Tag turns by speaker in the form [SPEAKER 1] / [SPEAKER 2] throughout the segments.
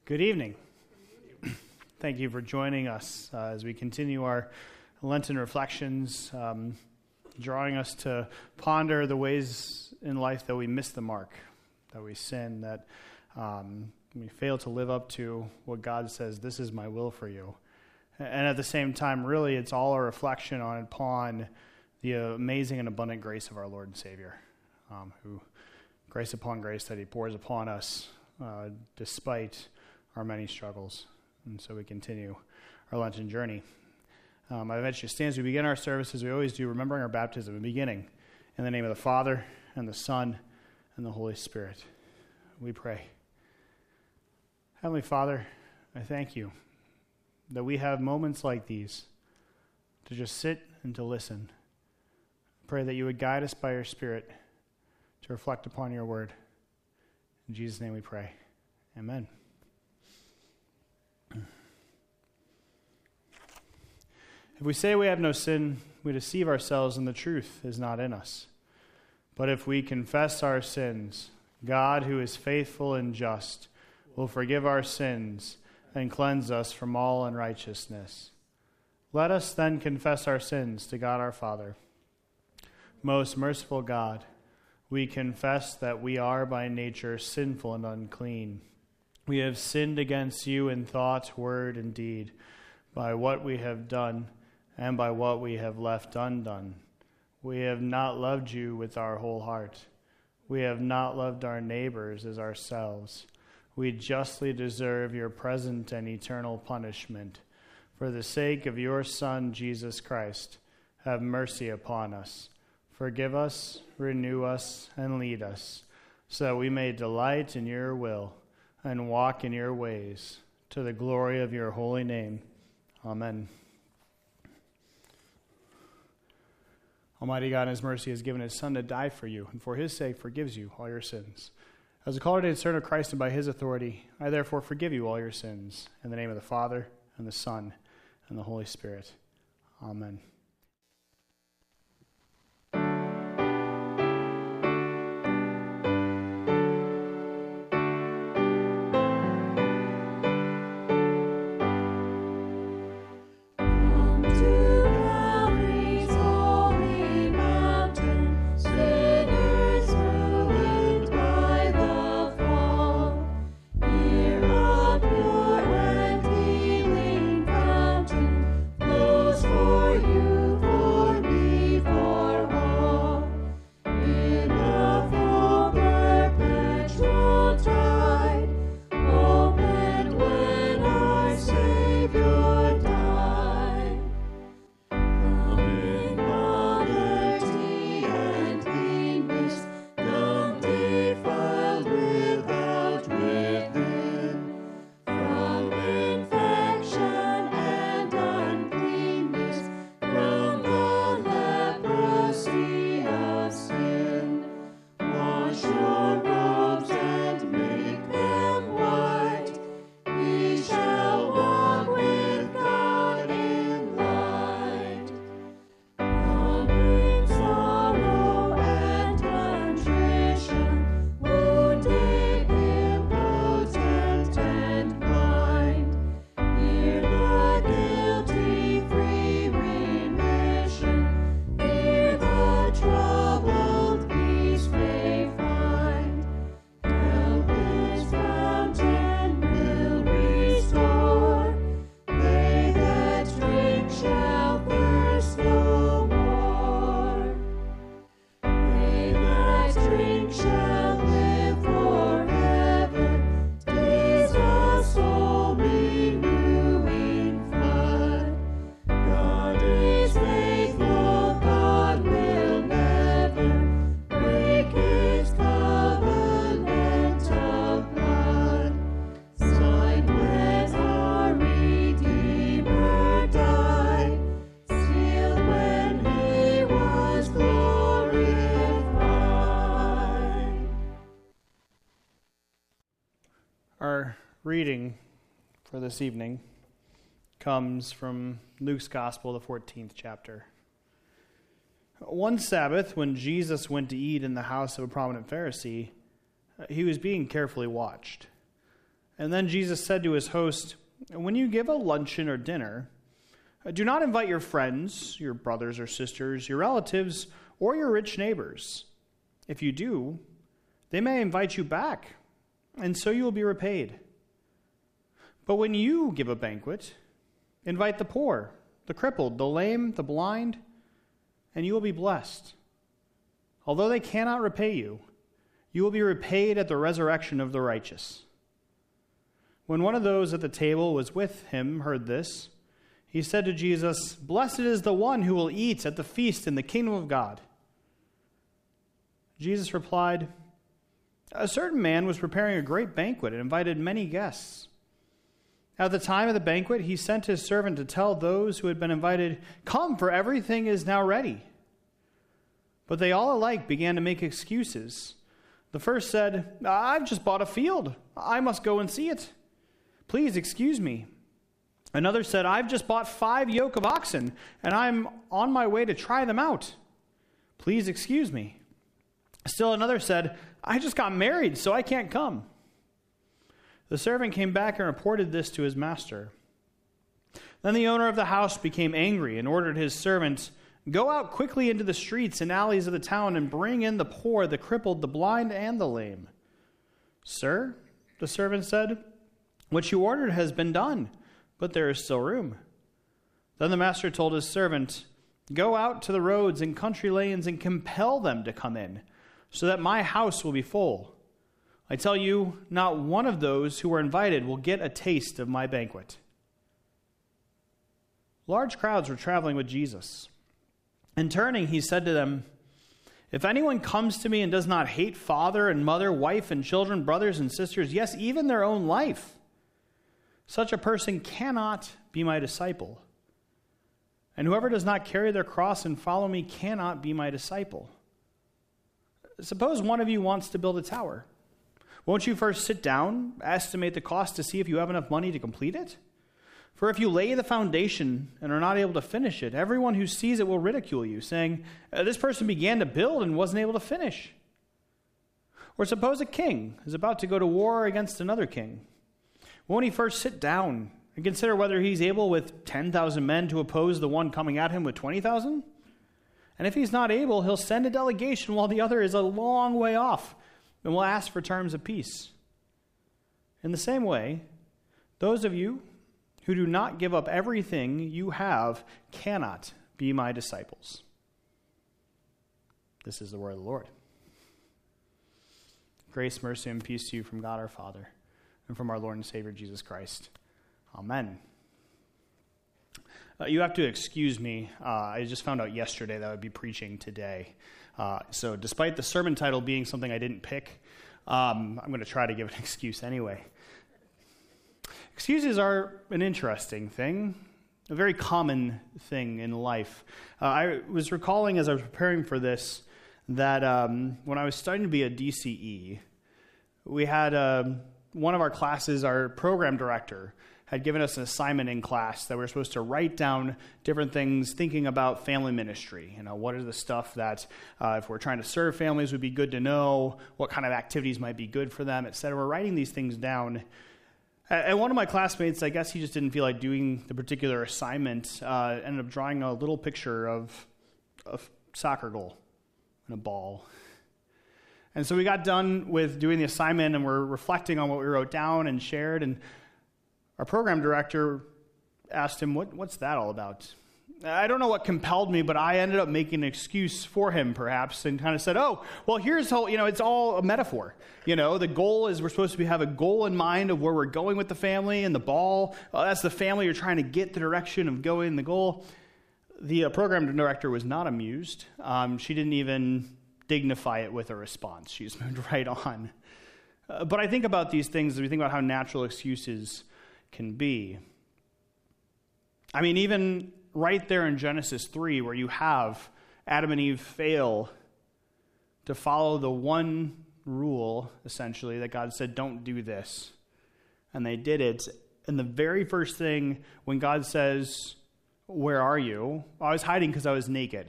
[SPEAKER 1] Good evening. Thank you for joining us as we continue our Lenten reflections, drawing us to ponder the ways in life that we miss the mark, that we sin, that we fail to live up to what God says, this is my will for you. And at the same time, really, it's all a reflection upon the amazing and abundant grace of our Lord and Savior, who, grace upon grace, that he pours upon us despite our many struggles. And so we continue our Lenten journey. I invite you to stand as we begin our service, as we always do, remembering our baptism and beginning. In the name of the Father, and the Son, and the Holy Spirit, we pray. Heavenly Father, I thank you that we have moments like these to just sit and to listen. I pray that you would guide us by your Spirit to reflect upon your word. In Jesus' name we pray. Amen. If we say we have no sin, we deceive ourselves and the truth is not in us. But if we confess our sins, God, who is faithful and just, will forgive our sins and cleanse us from all unrighteousness. Let us then confess our sins to God our Father. Most merciful God, we confess that we are by nature sinful and unclean. We have sinned against you in thought, word, and deed, by what we have done and by what we have left undone. We have not loved you with our whole heart. We have not loved our neighbors as ourselves. We justly deserve your present and eternal punishment. For the sake of your Son, Jesus Christ, have mercy upon us. Forgive us, renew us, and lead us, so that we may delight in your will and walk in your ways, to the glory of your holy name. Amen. Almighty God in his mercy has given his Son to die for you, and for his sake forgives you all your sins. As a caller to discern of Christ and by his authority, I therefore forgive you all your sins. In the name of the Father, and the Son, and the Holy Spirit. Amen. Our reading for this evening comes from Luke's Gospel, the 14th chapter. One Sabbath, when Jesus went to eat in the house of a prominent Pharisee, he was being carefully watched. And then Jesus said to his host, when you give a luncheon or dinner, do not invite your friends, your brothers or sisters, your relatives, or your rich neighbors. If you do, they may invite you back, and so you will be repaid. But when you give a banquet, invite the poor, the crippled, the lame, the blind, and you will be blessed. Although they cannot repay you, you will be repaid at the resurrection of the righteous. When one of those at the table was with him heard this, he said to Jesus, blessed is the one who will eat at the feast in the kingdom of God. Jesus replied, a certain man was preparing a great banquet and invited many guests. At the time of the banquet, he sent his servant to tell those who had been invited, come, for everything is now ready. But they all alike began to make excuses. The first said, I've just bought a field. I must go and see it. Please excuse me. Another said, I've just bought 5 yoke of oxen, and I'm on my way to try them out. Please excuse me. Still another said, I just got married, so I can't come. The servant came back and reported this to his master. Then the owner of the house became angry and ordered his servant, go out quickly into the streets and alleys of the town and bring in the poor, the crippled, the blind, and the lame. Sir, the servant said, what you ordered has been done, but there is still room. Then the master told his servant, go out to the roads and country lanes and compel them to come in, so that my house will be full. I tell you, not one of those who are invited will get a taste of my banquet. Large crowds were traveling with Jesus. And turning, he said to them, if anyone comes to me and does not hate father and mother, wife and children, brothers and sisters, yes, even their own life, such a person cannot be my disciple. And whoever does not carry their cross and follow me cannot be my disciple. Suppose one of you wants to build a tower. Won't you first sit down, estimate the cost to see if you have enough money to complete it? For if you lay the foundation and are not able to finish it, everyone who sees it will ridicule you, saying, this person began to build and wasn't able to finish. Or suppose a king is about to go to war against another king. Won't he first sit down and consider whether he's able with 10,000 men to oppose the one coming at him with 20,000? And if he's not able, he'll send a delegation while the other is a long way off and will ask for terms of peace. In the same way, those of you who do not give up everything you have cannot be my disciples. This is the word of the Lord. Grace, mercy, and peace to you from God our Father and from our Lord and Savior Jesus Christ. Amen. You have to excuse me. I just found out yesterday that I would be preaching today. So despite the sermon title being something I didn't pick, I'm going to try to give an excuse anyway. Excuses are an interesting thing, a very common thing in life. I was recalling as I was preparing for this that when I was studying to be a DCE, we had one of our classes, our program director, had given us an assignment in class that we were supposed to write down different things thinking about family ministry. You know, what are the stuff that if we're trying to serve families would be good to know, what kind of activities might be good for them, etc. We're writing these things down. And one of my classmates, I guess he just didn't feel like doing the particular assignment, ended up drawing a little picture of a soccer goal and a ball. And so we got done with doing the assignment and we're reflecting on what we wrote down and shared, and our program director asked him, what's that all about? I don't know what compelled me, but I ended up making an excuse for him, perhaps, and kind of said, oh, well, here's how, it's all a metaphor. The goal is we're supposed to have a goal in mind of where we're going with the family, and the ball, that's the family you're trying to get the direction of going, the goal. The program director was not amused. She didn't even dignify it with a response. She just moved right on. But I think about these things as we think about how natural excuses can be. I mean, even right there in Genesis 3, where you have Adam and Eve fail to follow the one rule, essentially, that God said, don't do this. And they did it. And the very first thing, when God says, where are you? I was hiding because I was naked.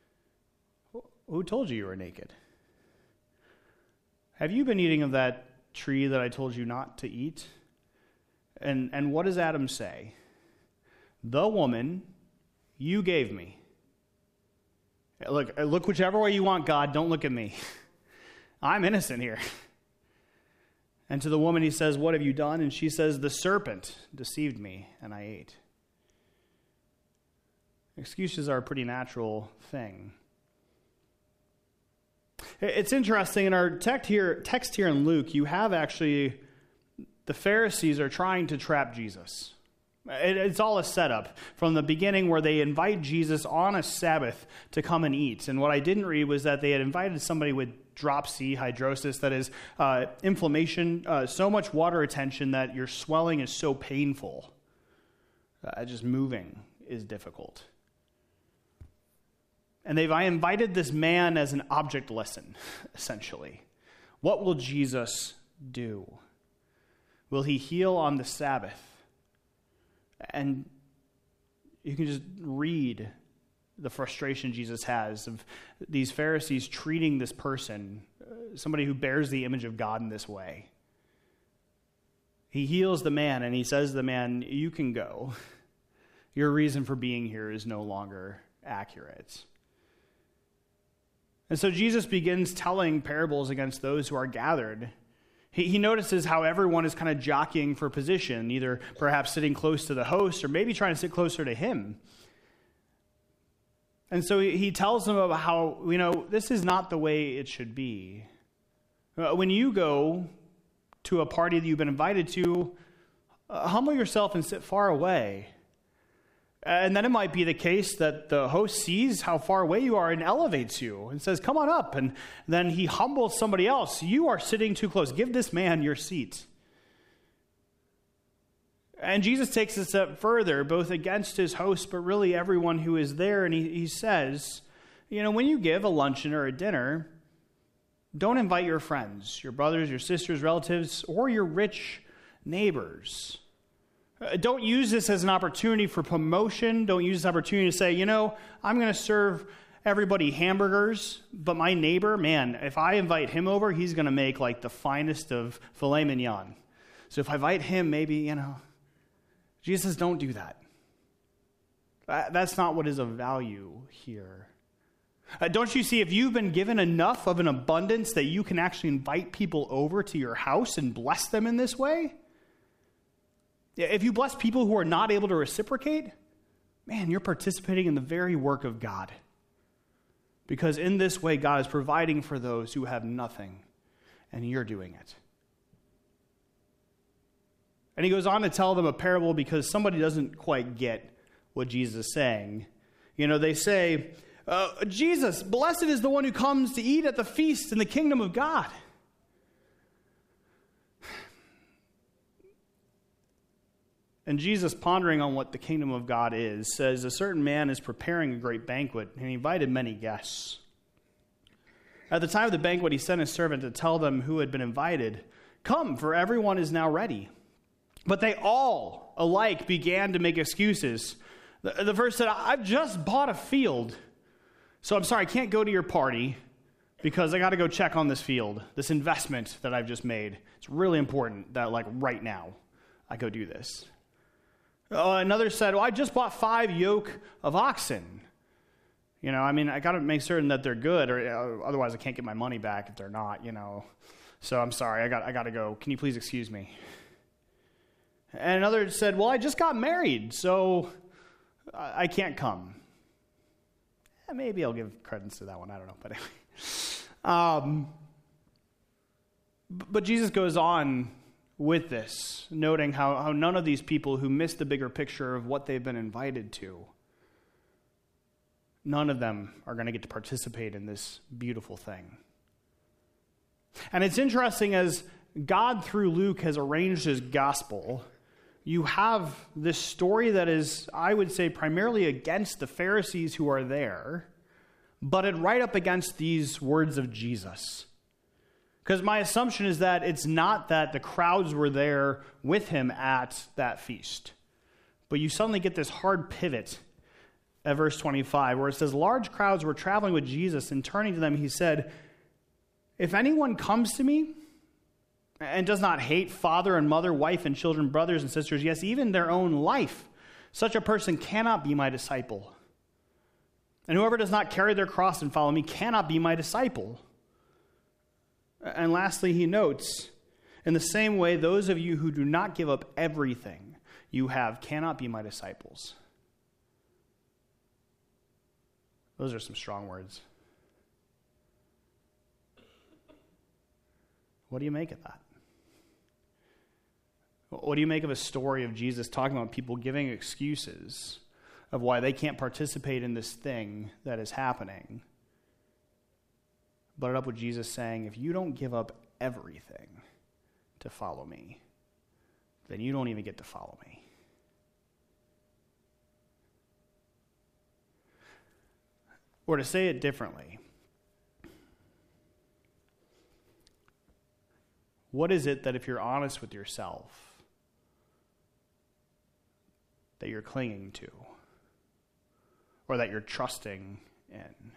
[SPEAKER 1] Who told you you were naked? Have you been eating of that tree that I told you not to eat? And what does Adam say? The woman you gave me. Look whichever way you want, God. Don't look at me. I'm innocent here. And to the woman he says, what have you done? And she says, the serpent deceived me, and I ate. Excuses are a pretty natural thing. It's interesting, in our text here in Luke, you have actually, the Pharisees are trying to trap Jesus. It's all a setup from the beginning where they invite Jesus on a Sabbath to come and eat. And what I didn't read was that they had invited somebody with dropsy, hydrosis, that is inflammation, so much water retention that your swelling is so painful. Just moving is difficult. And I invited this man as an object lesson, essentially. What will Jesus do? Will he heal on the Sabbath? And you can just read the frustration Jesus has of these Pharisees treating this person, somebody who bears the image of God in this way. He heals the man and he says to the man, you can go. Your reason for being here is no longer accurate. And so Jesus begins telling parables against those who are gathered. He notices how everyone is kind of jockeying for position, either perhaps sitting close to the host or maybe trying to sit closer to him. And so he tells them about how, this is not the way it should be. When you go to a party that you've been invited to, humble yourself and sit far away. And then it might be the case that the host sees how far away you are and elevates you and says, come on up. And then he humbles somebody else. You are sitting too close. Give this man your seat. And Jesus takes a step further, both against his host, but really everyone who is there. And he says, when you give a luncheon or a dinner, don't invite your friends, your brothers, your sisters, relatives, or your rich neighbors. Don't use this as an opportunity for promotion. Don't use this opportunity to say, I'm going to serve everybody hamburgers, but my neighbor, man, if I invite him over, he's going to make like the finest of filet mignon. So if I invite him, maybe, Jesus says, don't do that. That's not what is of value here. Don't you see, if you've been given enough of an abundance that you can actually invite people over to your house and bless them in this way? If you bless people who are not able to reciprocate, man, you're participating in the very work of God. Because in this way, God is providing for those who have nothing, and you're doing it. And he goes on to tell them a parable because somebody doesn't quite get what Jesus is saying. They say, Jesus, blessed is the one who comes to eat at the feast in the kingdom of God. And Jesus, pondering on what the kingdom of God is, says, a certain man is preparing a great banquet, and he invited many guests. At the time of the banquet, he sent his servant to tell them who had been invited, come, for everyone is now ready. But they all alike began to make excuses. The first said, I've just bought a field, so I'm sorry, I can't go to your party because I got to go check on this field, this investment that I've just made. It's really important that, right now, I go do this. Another said, I just bought 5 yoke of oxen. I got to make certain that they're good, or otherwise I can't get my money back if they're not, So I'm sorry, I got to go. Can you please excuse me? And another said, I just got married, so I can't come. Maybe I'll give credence to that one. I don't know. But anyway. But Jesus goes on with this, noting how none of these people who miss the bigger picture of what they've been invited to, none of them are going to get to participate in this beautiful thing. And it's interesting, as God through Luke has arranged his gospel, you have this story that is, I would say, primarily against the Pharisees who are there, but it right up against these words of Jesus. Because my assumption is that it's not that the crowds were there with him at that feast. But you suddenly get this hard pivot at verse 25, where it says, large crowds were traveling with Jesus, and turning to them, he said, if anyone comes to me and does not hate father and mother, wife and children, brothers and sisters, yes, even their own life, such a person cannot be my disciple. And whoever does not carry their cross and follow me cannot be my disciple. And lastly, he notes, in the same way, those of you who do not give up everything you have cannot be my disciples. Those are some strong words. What do you make of that? What do you make of a story of Jesus talking about people giving excuses of why they can't participate in this thing that is happening? But it up with Jesus saying, if you don't give up everything to follow me, then you don't even get to follow me. Or to say it differently, what is it that if you're honest with yourself, that you're clinging to, or that you're trusting in?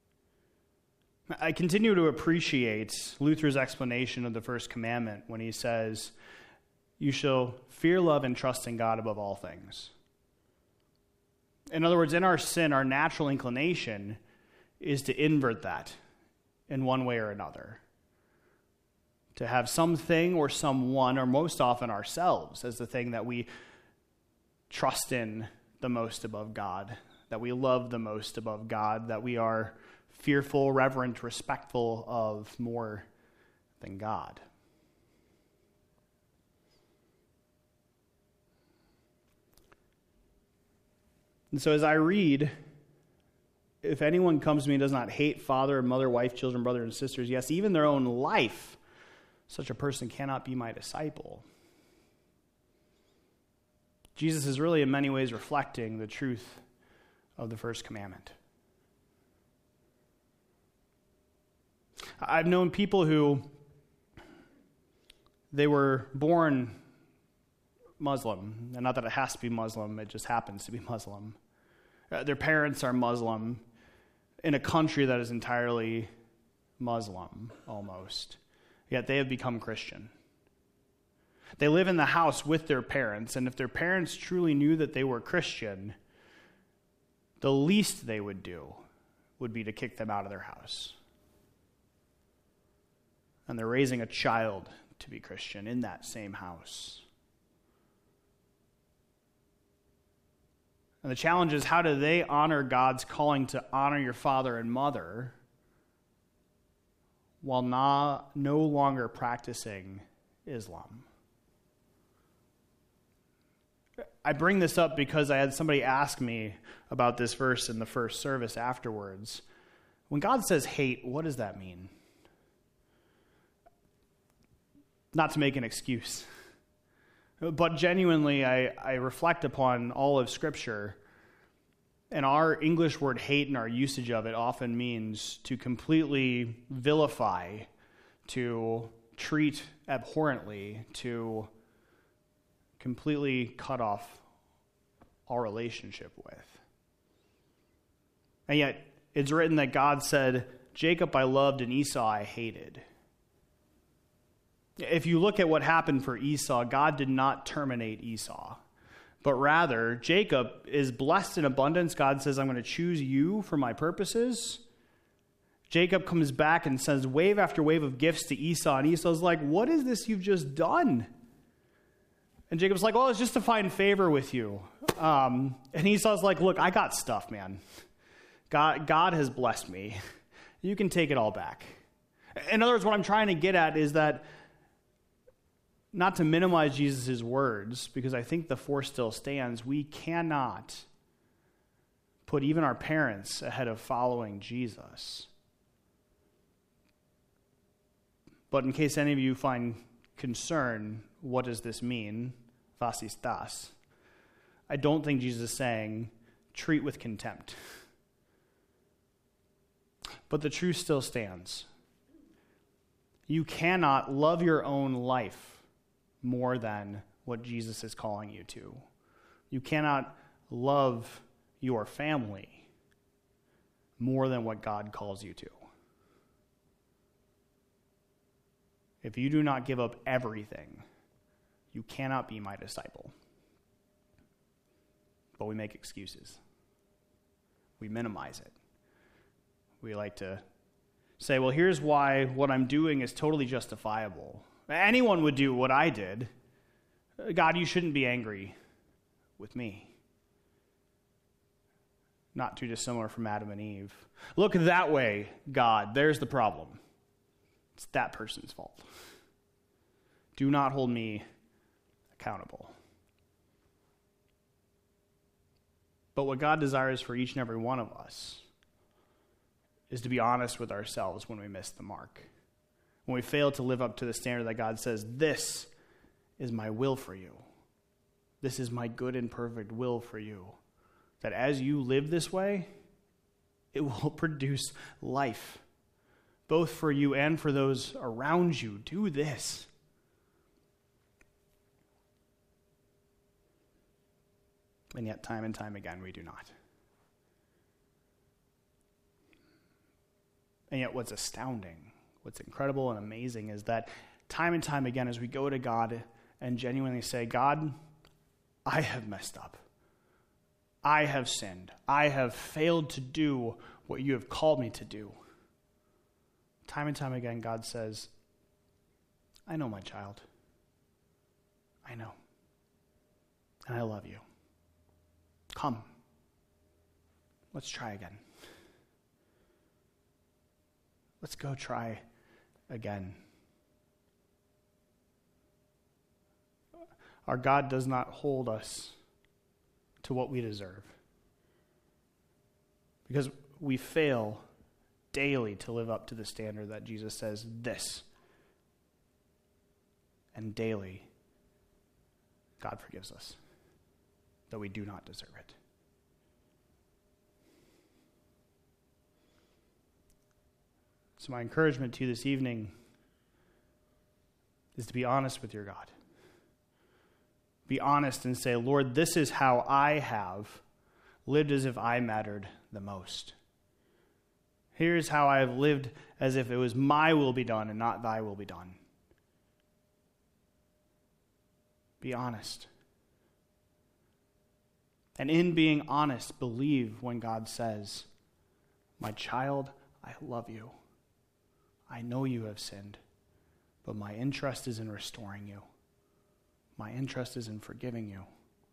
[SPEAKER 1] I continue to appreciate Luther's explanation of the first commandment when he says, you shall fear, love, and trust in God above all things. In other words, in our sin, our natural inclination is to invert that in one way or another. To have something or someone, or most often ourselves, as the thing that we trust in the most above God, that we love the most above God, that we are fearful, reverent, respectful of more than God. And so as I read, if anyone comes to me and does not hate father, mother, wife, children, brothers, and sisters, yes, even their own life, such a person cannot be my disciple. Jesus is really in many ways reflecting the truth of the first commandment. I've known people who, they were born Muslim, and not that it has to be Muslim, it just happens to be Muslim. Their parents are Muslim in a country that is entirely Muslim, almost. Yet they have become Christian. They live in the house with their parents, and if their parents truly knew that they were Christian, the least they would do would be to kick them out of their house. And they're raising a child to be Christian in that same house. And the challenge is, how do they honor God's calling to honor your father and mother while no longer practicing Islam? I bring this up because I had somebody ask me about this verse in the first service afterwards. When God says hate, what does that mean? Not to make an excuse, but genuinely I reflect upon all of Scripture, and our English word hate and our usage of it often means to completely vilify, to treat abhorrently, to completely cut off our relationship with. And yet, it's written that God said, Jacob I loved and Esau I hated. If you look at what happened for Esau, God did not terminate Esau, but rather, Jacob is blessed in abundance. God says, I'm going to choose you for my purposes. Jacob comes back and sends wave after wave of gifts to Esau, and Esau's like, what is this you've just done? And Jacob's like, well, it's just to find favor with you. And Esau's like, look, I got stuff, man. God has blessed me. You can take it all back. In other words, what I'm trying to get at is that, not to minimize Jesus' words, because I think the force still stands, we cannot put even our parents ahead of following Jesus. But in case any of you find concern, what does this mean? Was ist das? I don't think Jesus is saying, treat with contempt. But the truth still stands. You cannot love your own life more than what Jesus is calling you to. You cannot love your family more than what God calls you to. If you do not give up everything, you cannot be my disciple. But we make excuses. We minimize it. We like to say, well, here's why what I'm doing is totally justifiable. Anyone would do what I did. God, you shouldn't be angry with me. Not too dissimilar from Adam and Eve. Look that way, God. There's the problem. It's that person's fault. Do not hold me accountable. But what God desires for each and every one of us is to be honest with ourselves when we miss the mark. When we fail to live up to the standard that God says, this is my will for you. This is my good and perfect will for you. That as you live this way, it will produce life, both for you and for those around you. Do this. And yet, time and time again, we do not. And yet, what's astounding, what's incredible and amazing is that time and time again, as we go to God and genuinely say, God, I have messed up. I have sinned. I have failed to do what you have called me to do. Time and time again, God says, I know, my child. I know. And I love you. Come. Let's try again. Let's go try again. Our God does not hold us to what we deserve, because we fail daily to live up to the standard that Jesus says this. And daily, God forgives us, though we do not deserve it. So my encouragement to you this evening is to be honest with your God. Be honest and say, Lord, this is how I have lived as if I mattered the most. Here's how I have lived as if it was my will be done and not thy will be done. Be honest. And in being honest, believe when God says, my child, I love you. I know you have sinned, but my interest is in restoring you. My interest is in forgiving you.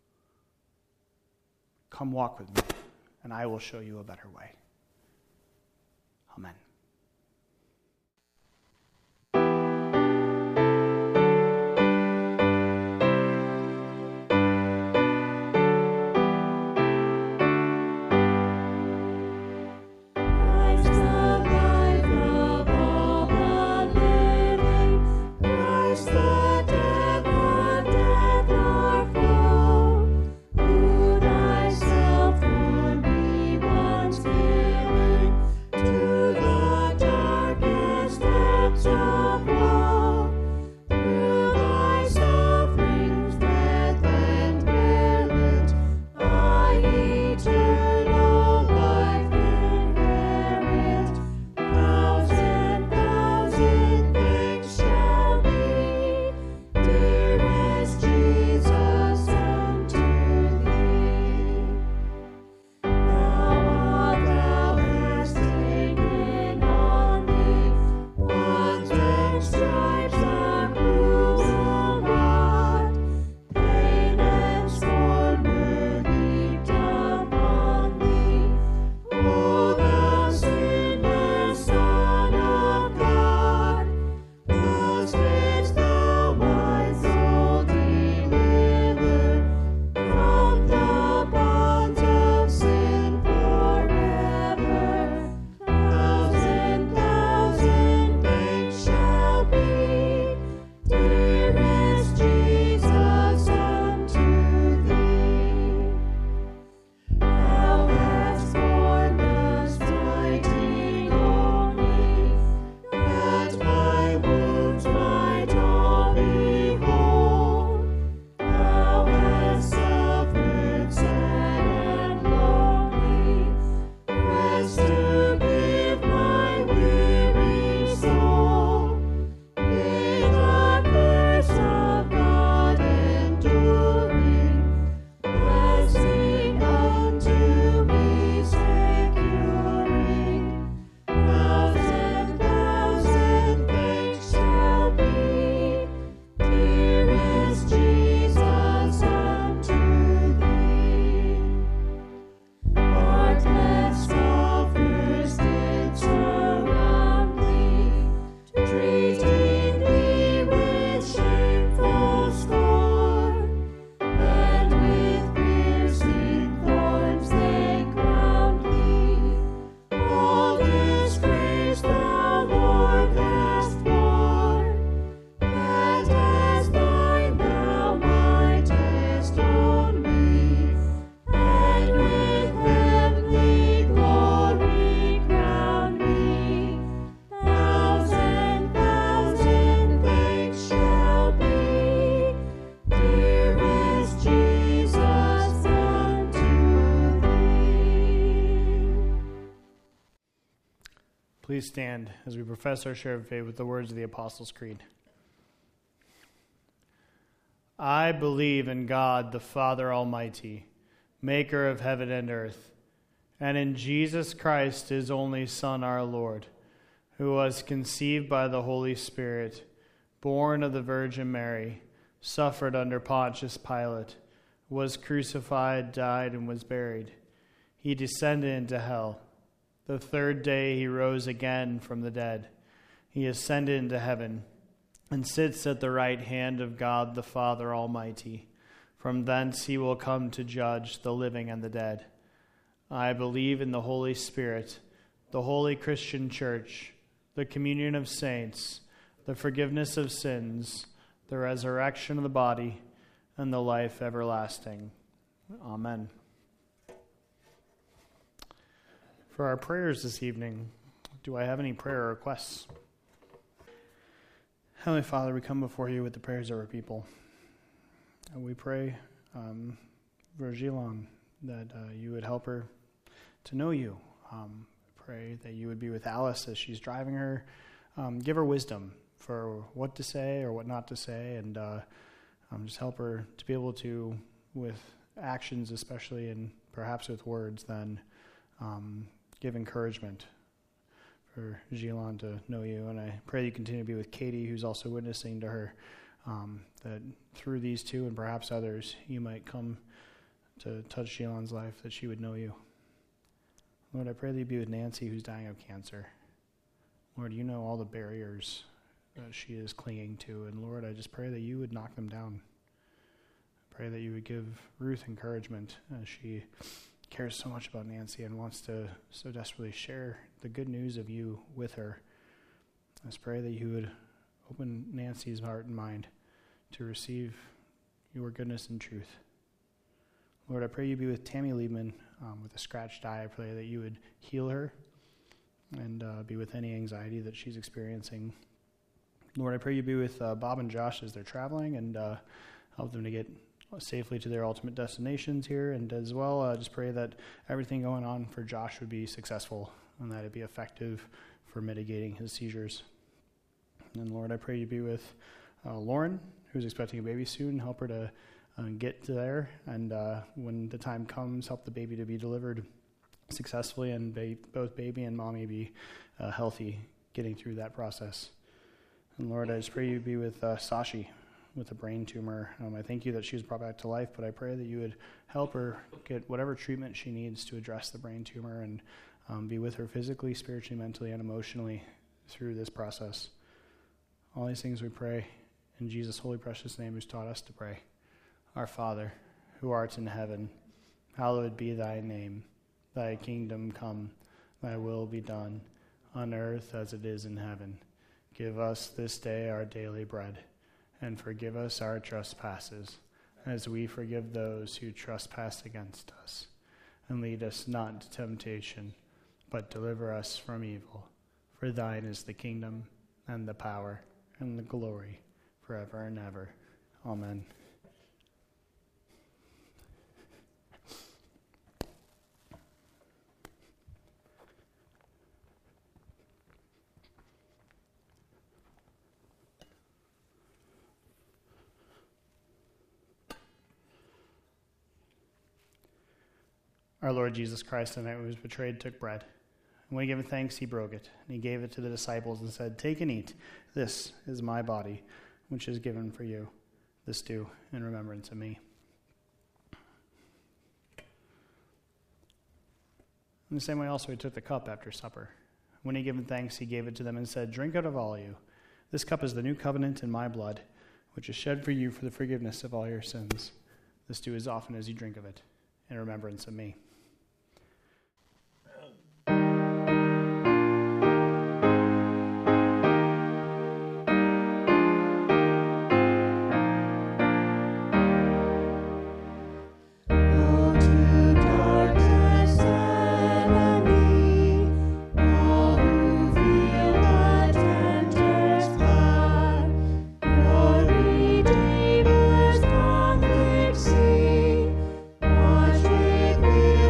[SPEAKER 1] Come walk with me, and I will show you a better way. Amen.
[SPEAKER 2] To the
[SPEAKER 1] Please stand as we profess our share of faith with the words of the Apostles' Creed. I believe in God, the Father Almighty, maker of heaven and earth, and in Jesus Christ, his only Son, our Lord, who was conceived by the Holy Spirit, born of the Virgin Mary, suffered under Pontius Pilate, was crucified, died, and was buried. He descended into hell. The third day he rose again from the dead. He ascended into heaven and sits at the right hand of God the Father Almighty. From thence he will come to judge the living and the dead. I believe in the Holy Spirit, the holy Christian Church, the communion of saints, the forgiveness of sins, the resurrection of the body, and the life everlasting. Amen. For our prayers this evening, do I have any prayer requests? Heavenly Father, we come before you with the prayers of our people. And we pray for Jilan, that you would help her to know you. Pray that you would be with Alice as she's driving her. Give her wisdom for what to say or what not to say, and just help her to be able to, with actions especially, and perhaps with words, then give encouragement for Jilan to know you. And I pray you continue to be with Katie, who's also witnessing to her, that through these two and perhaps others, you might come to touch Jilan's life, that she would know you. Lord, I pray that you be with Nancy, who's dying of cancer. Lord, you know all the barriers that she is clinging to, and Lord, I just pray that you would knock them down. I pray that you would give Ruth encouragement as she cares so much about Nancy and wants to so desperately share the good news of you with her. I just pray that you would open Nancy's heart and mind to receive your goodness and truth. Lord, I pray you be with Tammy Liebman with a scratched eye. I pray that you would heal her and be with any anxiety that she's experiencing. Lord, I pray you be with Bob and Josh as they're traveling and help them to get safely to their ultimate destinations here. And as well, just pray that everything going on for Josh would be successful and that it be effective for mitigating his seizures. And Lord, I pray you be with Lauren, who's expecting a baby soon. Help her to get there, and when the time comes, help the baby to be delivered successfully, and both baby and mommy be healthy getting through that process. And Lord, I just pray you be with Sashi with a brain tumor. I thank you that she was brought back to life, but I pray that you would help her get whatever treatment she needs to address the brain tumor, and be with her physically, spiritually, mentally, and emotionally through this process. All these things we pray in Jesus' holy precious name, who's taught us to pray. Our Father, who art in heaven, hallowed be thy name. Thy kingdom come, thy will be done, on earth as it is in heaven. Give us this day our daily bread, and forgive us our trespasses, as we forgive those who trespass against us. And lead us not into temptation, but deliver us from evil. For thine is the kingdom, and the power, and the glory, forever and ever. Amen. Our Lord Jesus Christ, on the night he was betrayed, took bread. And when he gave thanks, he broke it. And he gave it to the disciples and said, "Take and eat. This is my body, which is given for you. This do in remembrance of me." In the same way also he took the cup after supper. When he gave thanks, he gave it to them and said, "Drink out of all of you. This cup is the new covenant in my blood, which is shed for you for the forgiveness of all your sins. This do as often as you drink of it in remembrance of me."
[SPEAKER 2] Watch with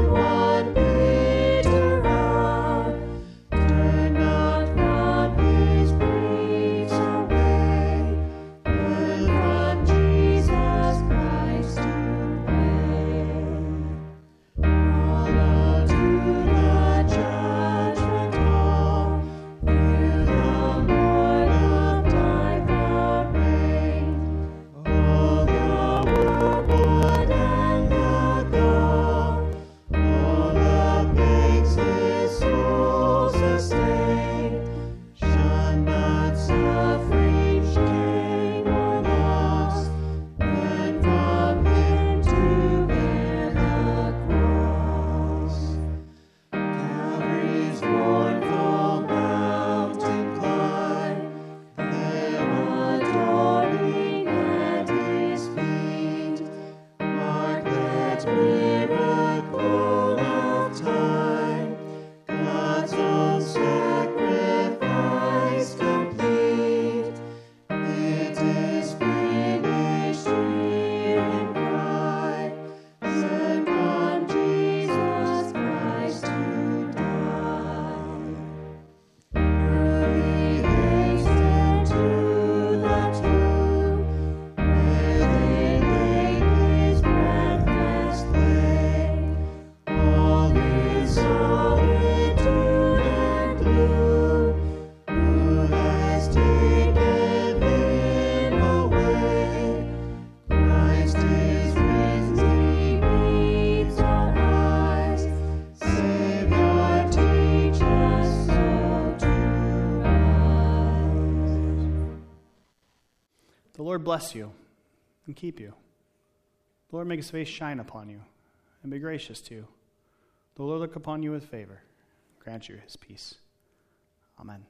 [SPEAKER 1] bless you and keep you. The Lord make his face shine upon you and be gracious to you. The Lord look upon you with favor, grant you his peace. Amen.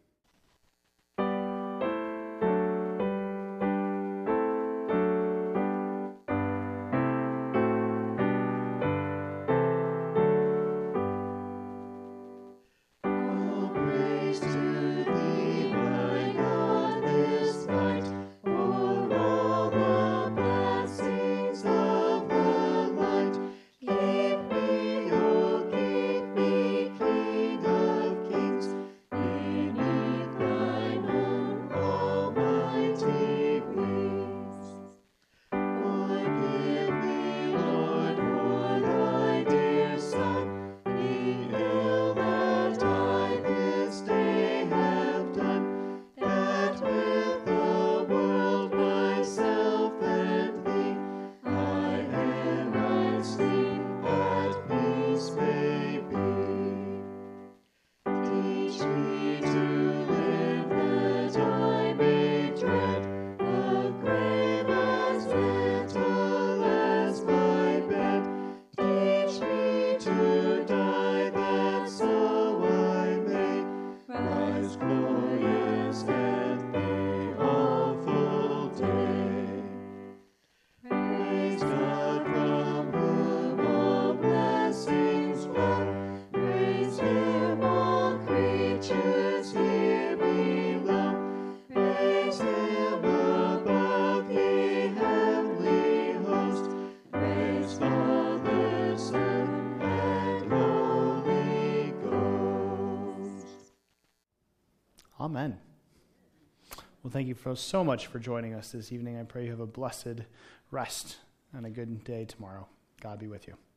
[SPEAKER 1] Amen. Well, thank you so much for joining us this evening. I pray you have a blessed rest and a good day tomorrow. God be with you.